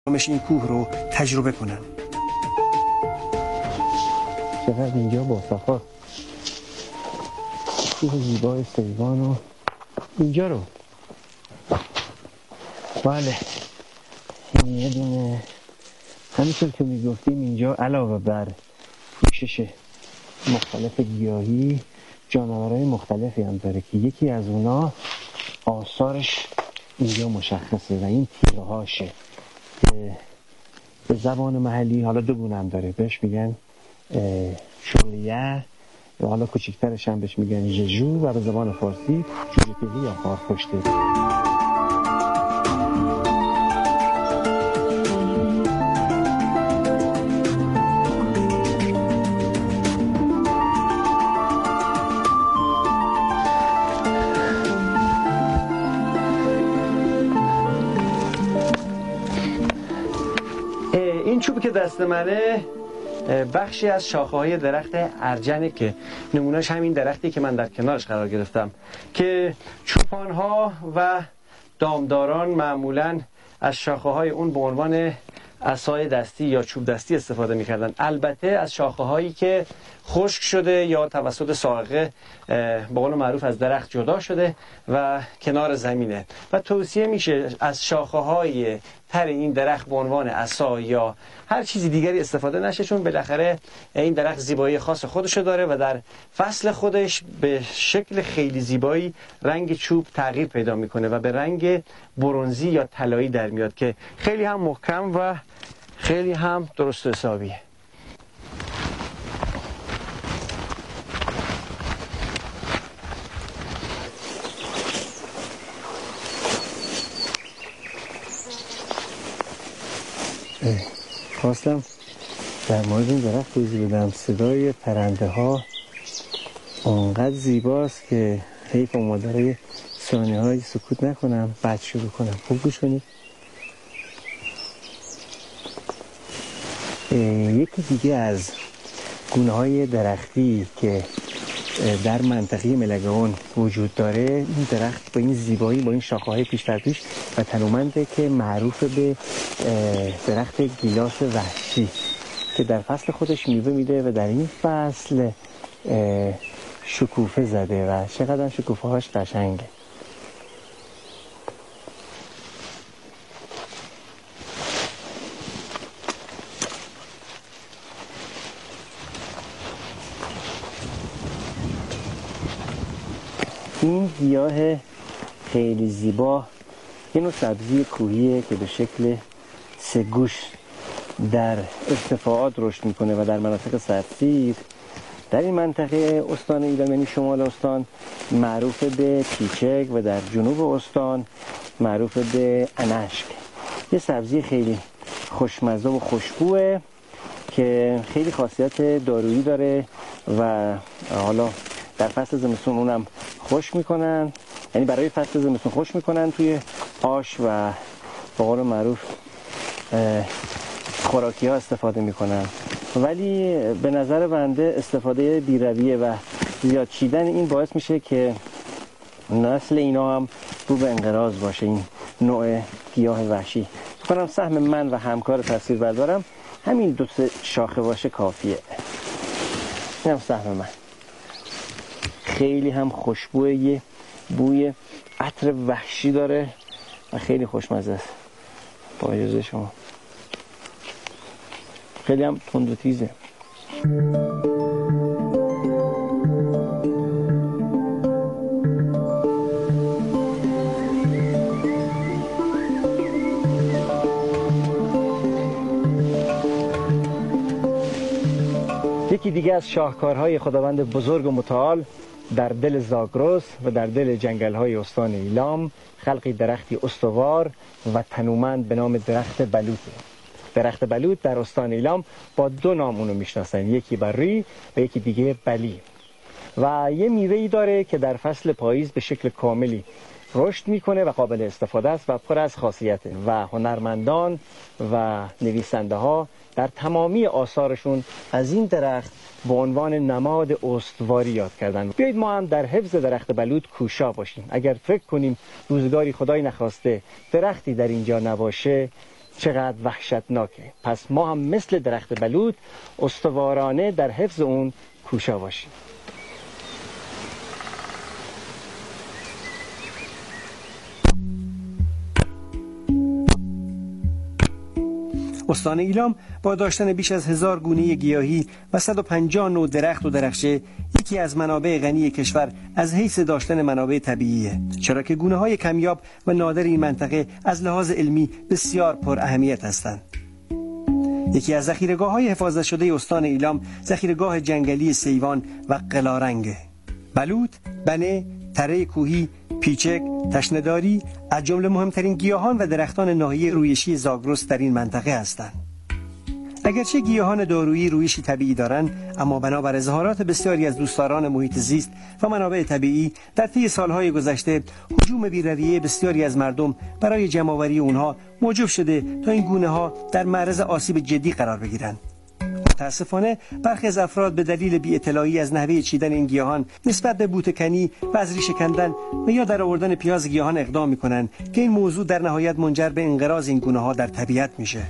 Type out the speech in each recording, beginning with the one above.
این کوه رو تجربه کنن. چقدر اینجا با صفا کوه زیبای سیوان و اینجا رو بله این یه دونه همینطور که میگفتیم اینجا علاوه بر پوشش مختلف گیاهی جانورهای مختلفی هم داره که یکی از اونا آثارش اینجا مشخصه و این تیره هاشه که به زبان محلی حالا دو گونه هم داره بهش میگن شغلیه و حالا کوچکترش هم بهش میگن ججو و به زبان فارسی جوجه پیلی یا خارپشته. این چوبی که دست منه بخشی از شاخه‌های درخت ارجنه که نمونهش همین درختی که من در کنارش قرار گرفتم که چوپان‌ها و دامداران معمولاً از شاخه‌های اون به عنوان عصای دستی یا چوب دستی استفاده می‌کردن. البته از شاخه‌هایی که خشک شده یا توسط صاعقه به قول معروف از درخت جدا شده و کنار زمینه و توصیه میشه از شاخه‌های تر این درخت به عنوان عصا یا هر چیزی دیگری استفاده نشه، چون بالاخره این درخت زیبایی خاص خودشو داره و در فصل خودش به شکل خیلی زیبایی رنگ چوب تغییر پیدا میکنه و به رنگ برنزی یا طلایی در میاد که خیلی هم محکم و خیلی هم درست و حسابیه. خواستم در مورد این درخت توضیح بدم. صدای پرنده ها اونقدر زیباست که حیف مادرای ثانیه های سکوت نکنم بعد شروع کنم. خوب گوش کنید. یکی دیگه از گونه های درختی که در منطقه ملگون وجود داره این درخت با این زیبایی با این شاخه‌های پیش در پیش و تنومنده که معروف به درخت گیلاس وحشی که در فصل خودش میوه میده و در این فصل شکوفه زده و چقدر شکوفه هاش قشنگه. این گیاه خیلی زیبا یه نوع سبزی کوهیه که به شکل سه گوش در ارتفاعات رشد میکنه و در مناطق سردسیر در این منطقه استان ایلام یعنی شمال استان معروف به پیچک و در جنوب استان معروف به انشک. یه سبزی خیلی خوشمزه و خوشبوه که خیلی خاصیت دارویی داره و حالا در فصل زمستون اونم خوش میکنن، یعنی برای فصل زمستون خوش میکنن توی آش و به قول معروف خوراکی ها استفاده میکنن، ولی به نظر بنده استفاده بی‌رویه و زیاد چیدن این باعث میشه که نسل اینا هم رو به انقراض باشه. این نوع گیاه وحشی کنم سهم من و همکار تصویر بردارم همین دو سه شاخه باشه کافیه. این هم سهم من. خیلی هم خوشبوه، یه بوی عطر وحشی داره و خیلی خوشمزه است. با اجازه شما خیلی هم تند و تیزه. یکی دیگه از شاهکارهای خداوند بزرگ و متعال در دل زاگرس و در دل جنگل‌های استان ایلام خلقی درختی استوار و تنومند به نام درخت بلوط. درخت بلوط در استان ایلام با دو نام اونو میشناسن، یکی بری و یکی دیگه بلی، و یه میوه‌ای داره که در فصل پاییز به شکل کاملی رشد میکنه و قابل استفاده است و پر از خاصیته و هنرمندان و نویسنده ها در تمامی آثارشون از این درخت به عنوان نماد استواری یاد کردن. بیایید ما هم در حفظ درخت بلوط کوشا باشیم. اگر فکر کنیم روزگاری خدای نخواسته درختی در اینجا نباشه چقدر وحشتناکه. پس ما هم مثل درخت بلوط استوارانه در حفظ اون کوشا باشیم. استان ایلام با داشتن بیش از 1000 گونه گیاهی و 150 نوع درخت و درخچه یکی از منابع غنی کشور از حیث داشتن منابع طبیعیه، چرا که گونه‌های کمیاب و نادر این منطقه از لحاظ علمی بسیار پر اهمیت هستند. یکی از ذخیره‌گاه‌های حفاظت شده استان ایلام ذخیره‌گاه جنگلی سیوان و قلارنگ. بلوط، بنه، تره کوهی، پیچک، تشنه‌داری از جمله مهمترین گیاهان و درختان ناحیه رویشی زاگرس در این منطقه هستند. اگرچه گیاهان دارویی رویشی طبیعی دارند، اما بنابر اظهارات بسیاری از دوستداران محیط زیست و منابع طبیعی در طی سالهای گذشته هجوم بی‌رویه بسیاری از مردم برای جمع‌آوری اونها موجب شده تا این گونه‌ها در معرض آسیب جدی قرار بگیرند. متاسفانه برخی از افراد به دلیل بی‌اطلاعی از نحوه چیدن این گیاهان نسبت به بوته‌کنی و از ریشه کندن و یا در آوردن پیاز گیاهان اقدام می‌کنند که این موضوع در نهایت منجر به انقراض این گونه‌ها در طبیعت میشه.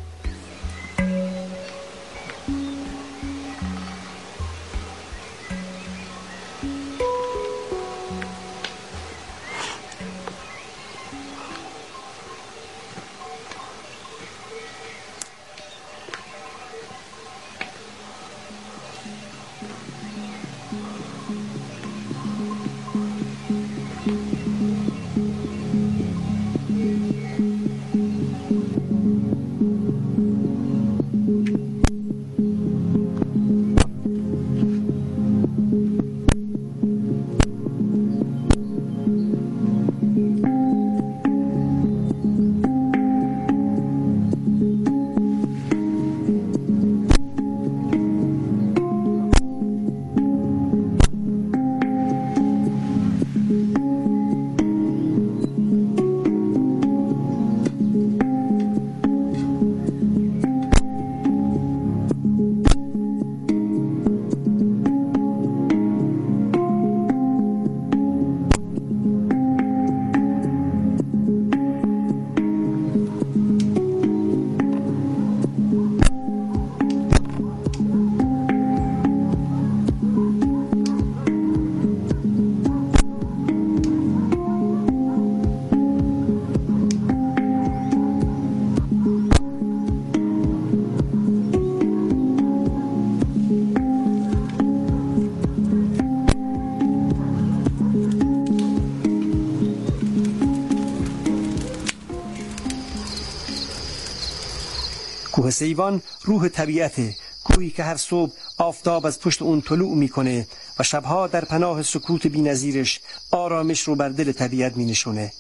کوه سیوان روح طبیعته، کوهی که هر صبح آفتاب از پشت اون طلوع میکنه و شبها در پناه سکوت بی‌نظیرش آرامش رو بر دل طبیعت مینشونه.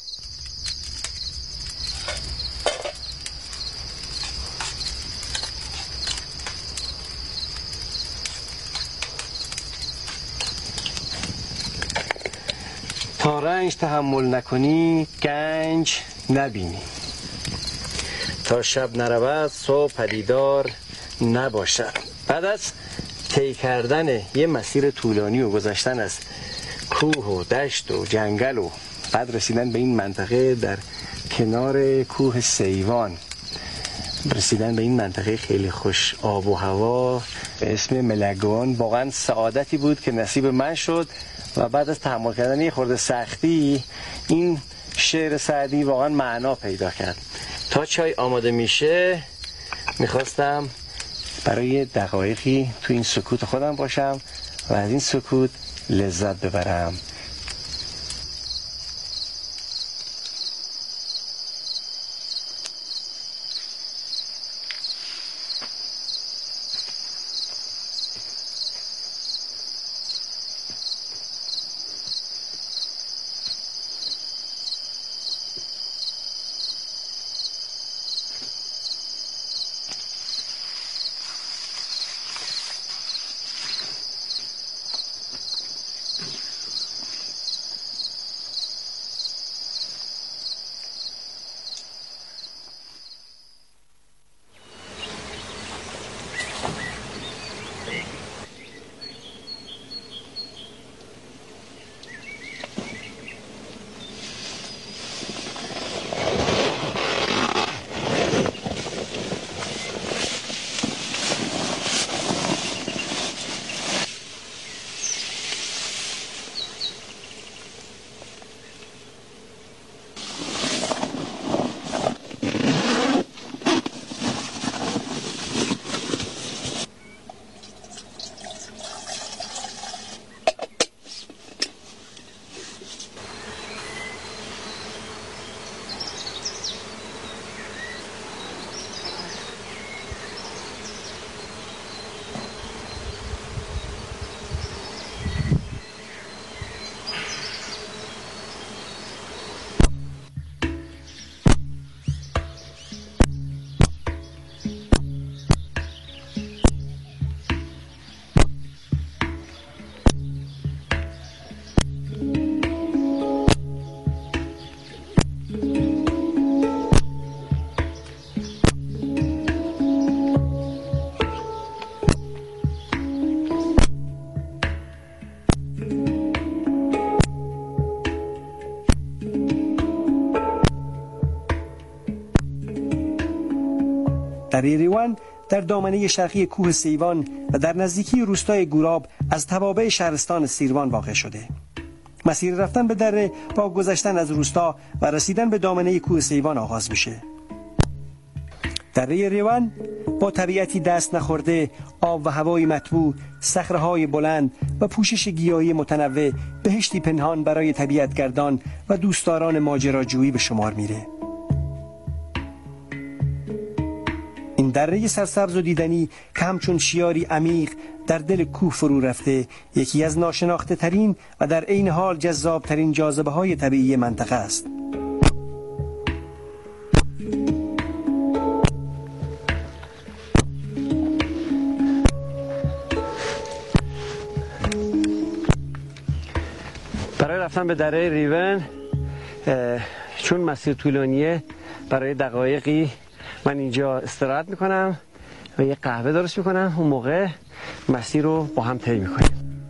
تا رنج تحمل نکنی گنج نبینی، تا شب نرود صبح پدیدار نباشد. بعد از طی کردن یه مسیر طولانی و گذشتن از کوه و دشت و جنگل و بعد رسیدن به این منطقه در کنار کوه سیوان، رسیدن به این منطقه خیلی خوش آب و هوا به اسم ملگوان، واقعا سعادتی بود که نصیب من شد و بعد از تحمل کردن یه خورده سختی این شعر سعدی واقعا معنا پیدا کرد. تا چای آماده میشه میخواستم برای دقایقی تو این سکوت خودم باشم و از این سکوت لذت ببرم. دره ریوان در دامنه شرقی کوه سیوان و در نزدیکی روستای گوراب از توابع شهرستان سیروان واقع شده. مسیر رفتن به دره با گذشتن از روستا و رسیدن به دامنه کوه سیوان آغاز میشه. دره ریوان با طبیعتی دست نخورده، آب و هوای مطبوع، صخره‌های بلند و پوشش گیاهی متنوع بهشتی پنهان برای طبیعتگردان و دوستداران ماجراجویی به شمار میره. این دره سرسبز و دیدنی که همچون شیاری عمیق در دل کوه فرو رفته، یکی از ناشناخته ترین و در عین حال جذاب ترین جاذبه های طبیعی منطقه است. برای رفتن به دره ریون چون مسیر طولانیه، برای دقایقی من اینجا استراحت میکنم و یه قهوه درست میکنم. اون موقع مسیر رو با هم طی میکنیم.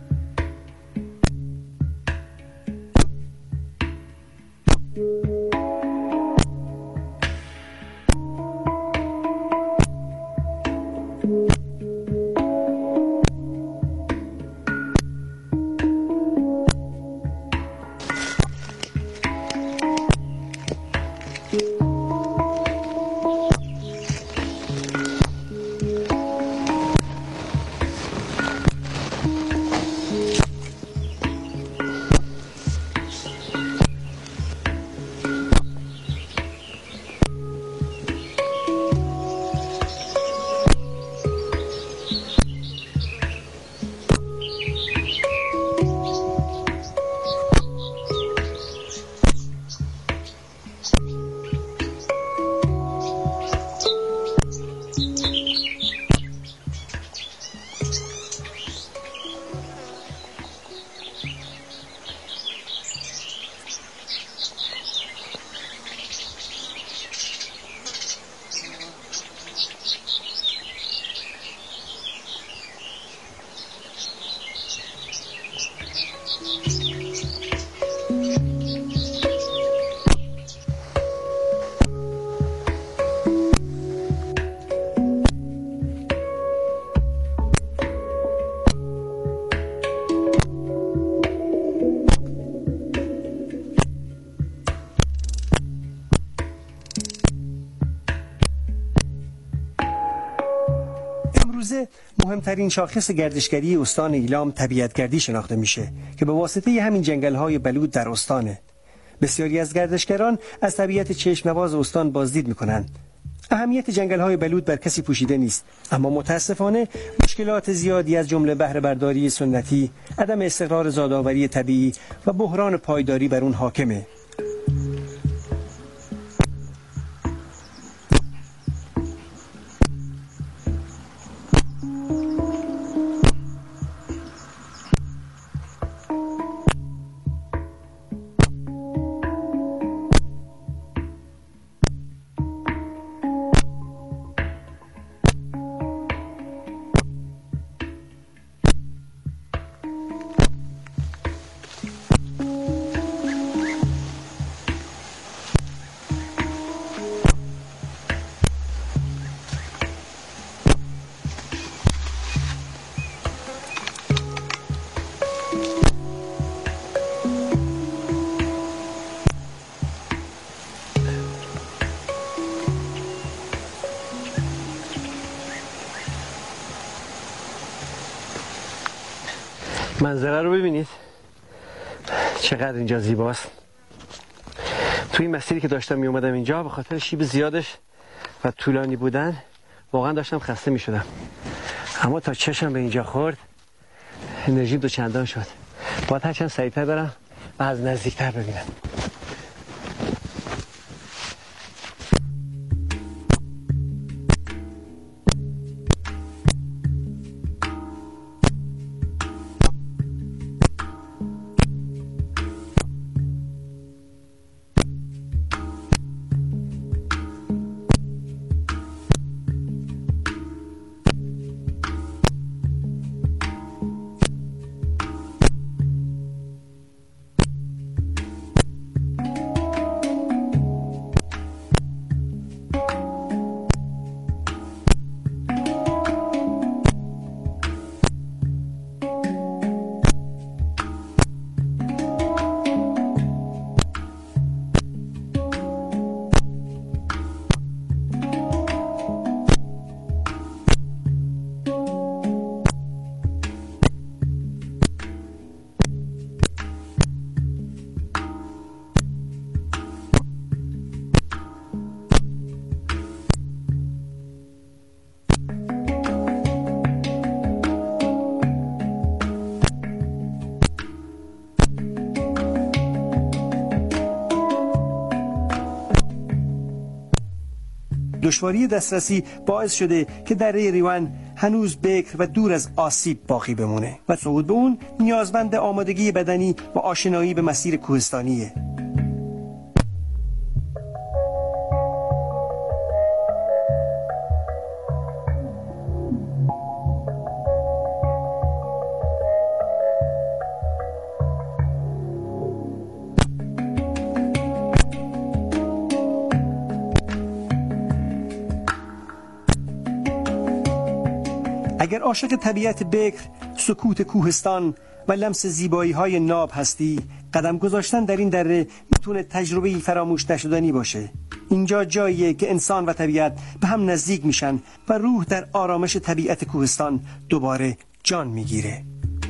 مهمترین شاخص گردشگری استان ایلام طبیعتگردی شناخته میشه که به واسطه همین جنگل‌های بلود در استانه. بسیاری از گردشگران از طبیعت چشم‌نواز استان بازدید میکنند. اهمیت جنگل‌های بلود بر کسی پوشیده نیست، اما متاسفانه مشکلات زیادی از جمله بهره برداری سنتی، عدم استقرار زادآوری طبیعی و بحران پایداری بر اون حاکمه. منظره رو ببینید چقدر اینجا زیباست. توی این مسیری که داشتم می اومدم اینجا، به خاطر شیب زیادش و طولانی بودن واقعا داشتم خسته می شدم، اما تا چشم به اینجا خورد انرژیم دو چندان شد. باید هرچند سریعتر برم و از نزدیکتر ببینم. دشواری دسترسی باعث شده که دره ریوان هنوز بکر و دور از آسیب باقی بمونه و صعود به اون نیازمند آمادگی بدنی و آشنایی به مسیر کوهستانیه. اگر عاشق طبیعت بکر، سکوت کوهستان و لمس زیبایی‌های ناب هستی، قدم گذاشتن در این دره میتونه تجربه‌ای فراموش نشدنی باشه. اینجا جاییه که انسان و طبیعت به هم نزدیک میشن و روح در آرامش طبیعت کوهستان دوباره جان میگیره.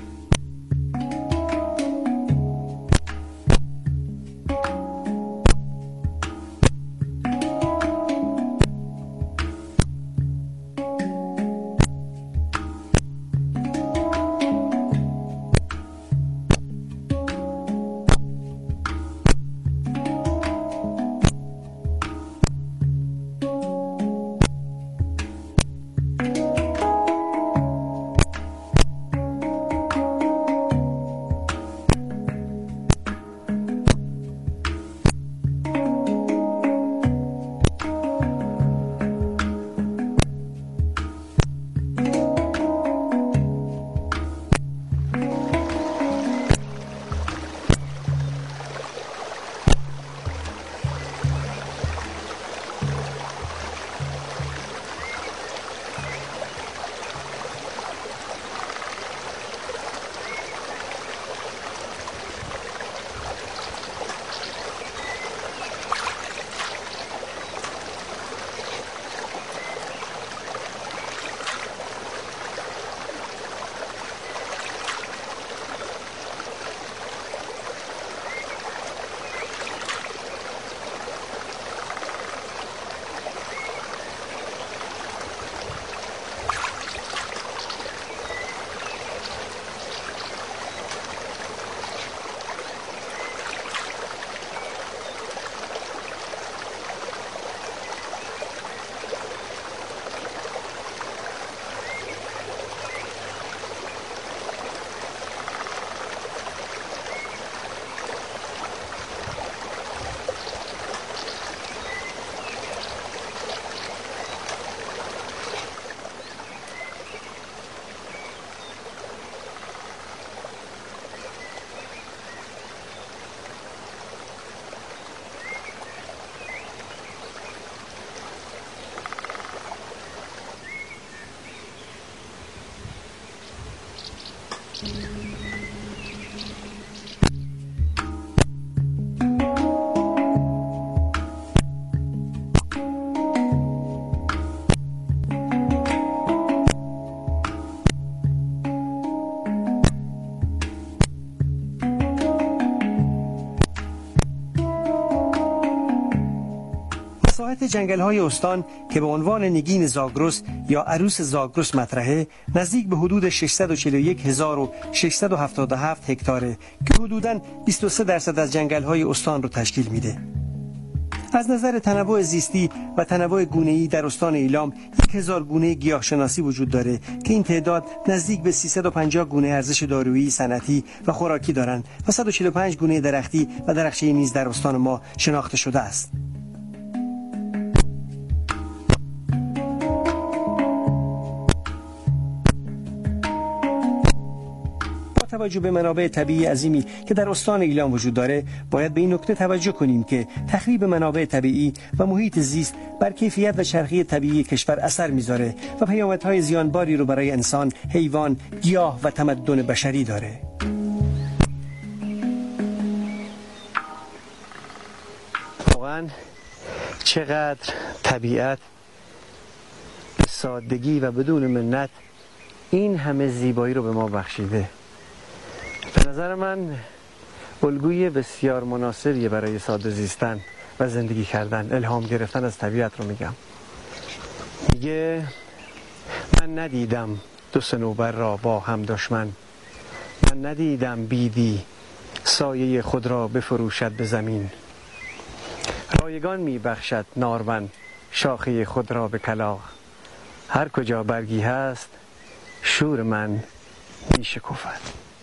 ساحت جنگل‌های استان که به عنوان نگین زاگرس یا عروس زاگرس مطرحه، نزدیک به حدود 641677 هکتاره که حدوداً 23% از جنگل‌های استان رو تشکیل میده. از نظر تنوع زیستی و تنوع گونه‌ای در استان ایلام 1000 گونه گیاهشناسی وجود داره که این تعداد نزدیک به 350 گونه ارزش دارویی، صنعتی و خوراکی دارند و 145 گونه درختی و درخشی نیز در استان ما شناخته شده است. با توجه به منابع طبیعی عظیمی که در استان ایلام وجود داره، باید به این نکته توجه کنیم که تخریب منابع طبیعی و محیط زیست بر کیفیت و چرخی طبیعی کشور اثر میذاره و پیامدهای زیانباری رو برای انسان، حیوان، گیاه و تمدن بشری داره. واقعا چقدر طبیعت به سادگی و بدون منت این همه زیبایی رو به ما بخشیده. به نظر من الگوی بسیار مناسبیه برای ساده زیستن و زندگی کردن، الهام گرفتن از طبیعت رو میگم. میگه من ندیدم دو صنوبر را با هم دشمن، من ندیدم بیدی سایه خود را بفروشد به زمین. رایگان میبخشد نارون شاخه خود را به کلاغ. هر کجا برگی هست شور من می شکفد.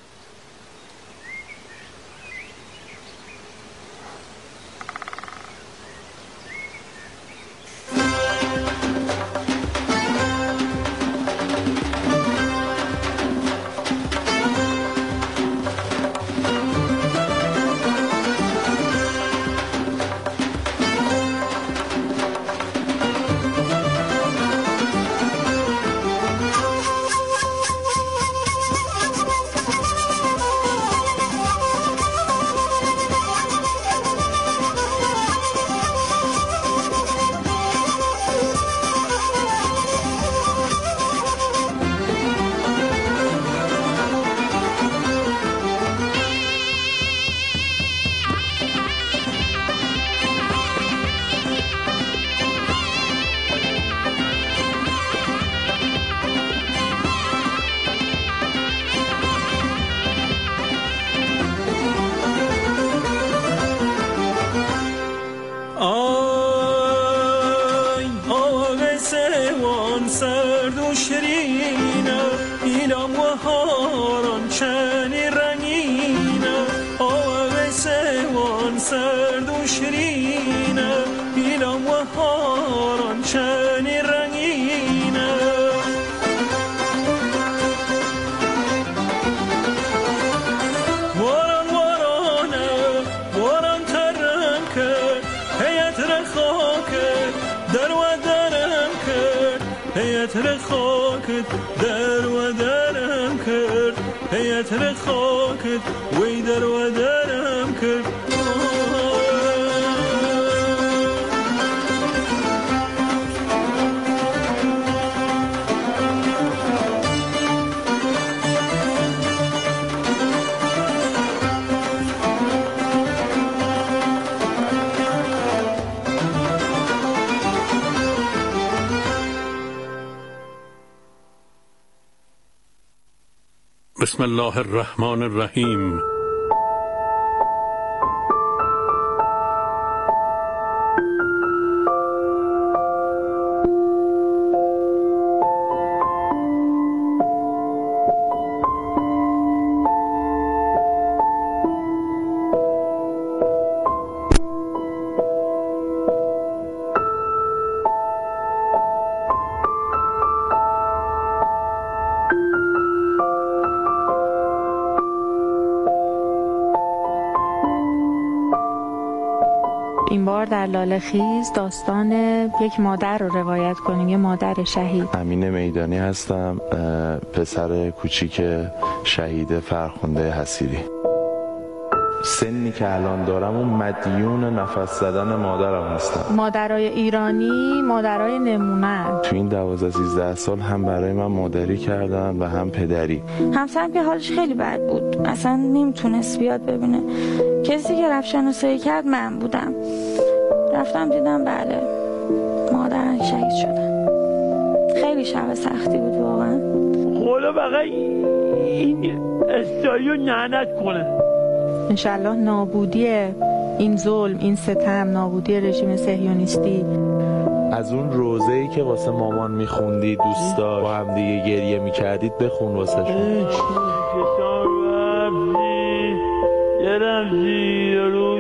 بسم الله الرحمن الرحیم. این بار در لاله‌خیز داستان یک مادر رو روایت کنیم، یه مادر شهید. امین میدانی هستم، پسر کوچیک شهید فرخنده حصیری. سنی که الان دارم اون مدیون نفس زدن مادرم هستم. مادرای ایرانی مادرای نمونه. تو این 12-13 سال هم برای من مادری کردن و هم پدری. همسرم که حالش خیلی بد بود، اصلا نمیتونست بیاد ببینه. کسی که رفت شناسایی کرد من بودم. رفتم دیدم بله مادرم شهید شدن. خیلی شب سختی بود واقعا. خدا بقیه این استایو نعنت کنه. انشالله نابودی این ظلم، این ستم، نابودی رژیم صهیونیستی. از اون روزه‌ای که واسه مامان میخوندی دوستا با هم دیگه گریه میکردید بخون واسه شون. یه رمزی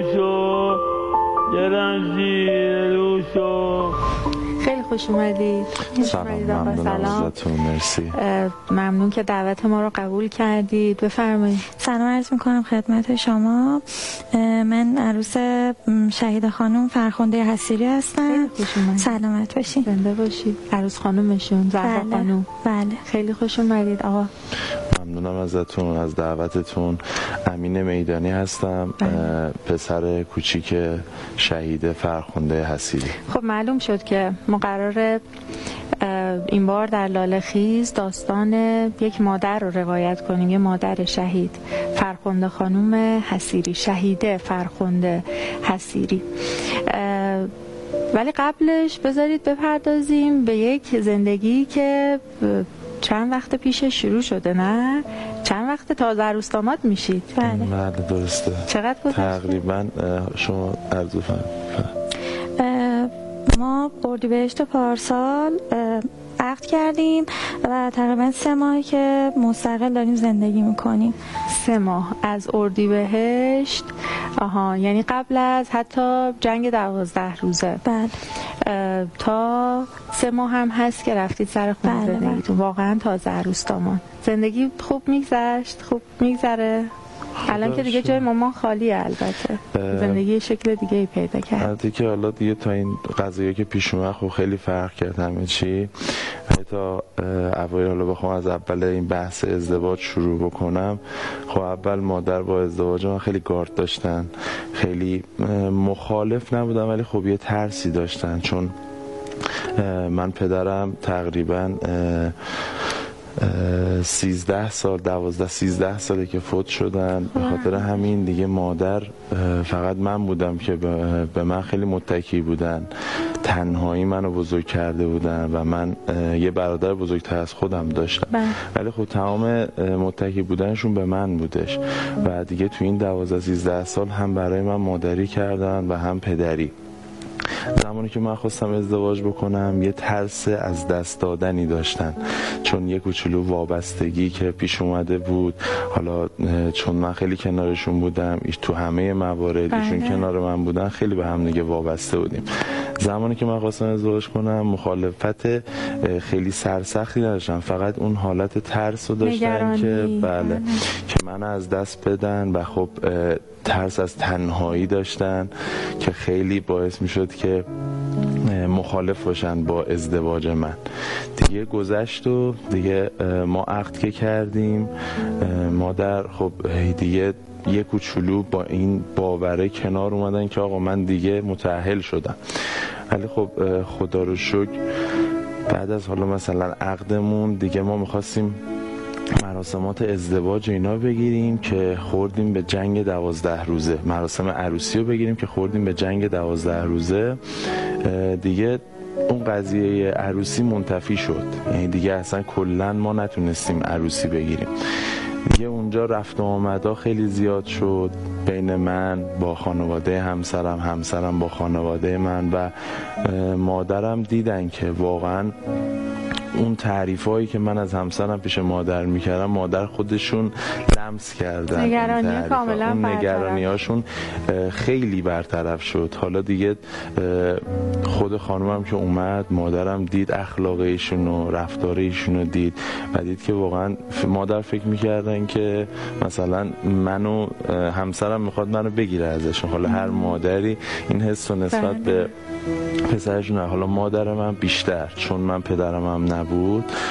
روشو خیلی خوش اومدید. سلام. مرسی. ممنون که دعوت ما رو قبول کردید. بفرمایید. سلام عرض میکنم خدمت شما. من عروس شهید خانم فرخنده حصیری هستم. سلامت باشید. زنده باشید. عروس خانومشون زهرا خانم. بله. خیلی خوش اومدید آقا. ممنونم ازتون، از دعوتتون. امین میدانی هستم، پسر کوچیک شهید فرخنده حصیری. خب معلوم شد که مقرر این بار در لاله‌خیز داستان یک مادر رو روایت کنیم، یه مادر شهید، فرخنده خانم حصیری، شهیده فرخنده حصیری. ولی قبلش بذارید بپردازیم به یک زندگی که چند وقت پیش شروع شده، نه؟ چند وقت تازه عروس داماد میشید؟ بله درسته. چقدر گذشته؟ تقریبا شما عرض ما اردیبهشت پارسال عقد کردیم و تقریبا 3 ماهی که مستقل داریم زندگی میکنیم. 3 ماه از اردیبهشت؟ آها، یعنی قبل از حتی جنگ 12 روزه. بله. تا 3 ماه هم هست که رفتید سر خونه زندگیتون. واقعا تازه عروس‌داماد. زندگی خوب میگذشت؟ خوب میگذره؟ الان که دیگه جای مامان خالیه، البته زندگی شکل دیگه ای پیدا کرد. البته که حالا دیگه تا این قضیه که پیش اومد خب خیلی فرق کرد همه چی. تا اوایل حالا بخوام از اول این بحث ازدواج شروع بکنم، خب اول مادر با ازدواج من خیلی گارد داشتن، خیلی مخالف نبودن ولی خب یه ترسی داشتن، چون من پدرم تقریبا 13 ساله که فوت شدن. به خاطر همین دیگه مادر فقط من بودم که به من خیلی متکی بودن، تنهایی منو بزرگ کرده بودن و من یه برادر بزرگتر از خودم داشتم، ولی خب تمام متکی بودنشون به من بودش و دیگه تو این 12-13 سال هم برای من مادری کردن و هم پدری. زمانی که من خواستم ازدواج بکنم یه ترس از دست دادنی داشتن، چون یه کوچولو وابستگی که پیش اومده بود. حالا چون من خیلی کنارشون بودم، تو همه موارد ایشون کنار من بودن، خیلی به هم دیگه وابسته بودیم. زمانی که من خواستم ازدواج کنم مخالفت خیلی سرسختی نداشتم، فقط اون حالت ترس رو داشتن که بله که من از دست بدن و خب ترس از تنهایی داشتن که خیلی باعث می شد که مخالف باشن با ازدواج من. دیگه گذشت و دیگه ما عقد که کردیم، مادر خب دیگه یه کوچولو با این باوره کنار اومدن که آقا من دیگه متأهل شدم. ولی خب خدا رو شکر بعد از حالا مثلا عقدمون دیگه ما میخواستیم مراسمات ازدواج اینا بگیریم که خوردیم به جنگ 12 روزه، مراسم عروسی رو بگیریم که خوردیم به جنگ 12 روزه. دیگه اون قضیه عروسی منتفی شد، یعنی دیگه اصلا کلن ما نتونستیم عروسی بگیریم. دیگه اونجا رفت و آمدا خیلی زیاد شد بین من با خانواده همسرم با خانواده من و مادرم. دیدن که واقعا اون تعریفایی که من از همسرم پیش مادر میکردم، مادر خودشون لمس کردن، نگرانیاشون خیلی برطرف شد. حالا دیگه خود خانومم که اومد، مادرم دید اخلاق ایشون و رفتار ایشون رو دید و دید که واقعا مادر فکر میکردن که مثلا منو همسرم میخواد منو بگیره ازشون. حالا هر مادری این حس نسبت به پسرشون، حالا مادر من بیشتر چون من پدرم هم نبود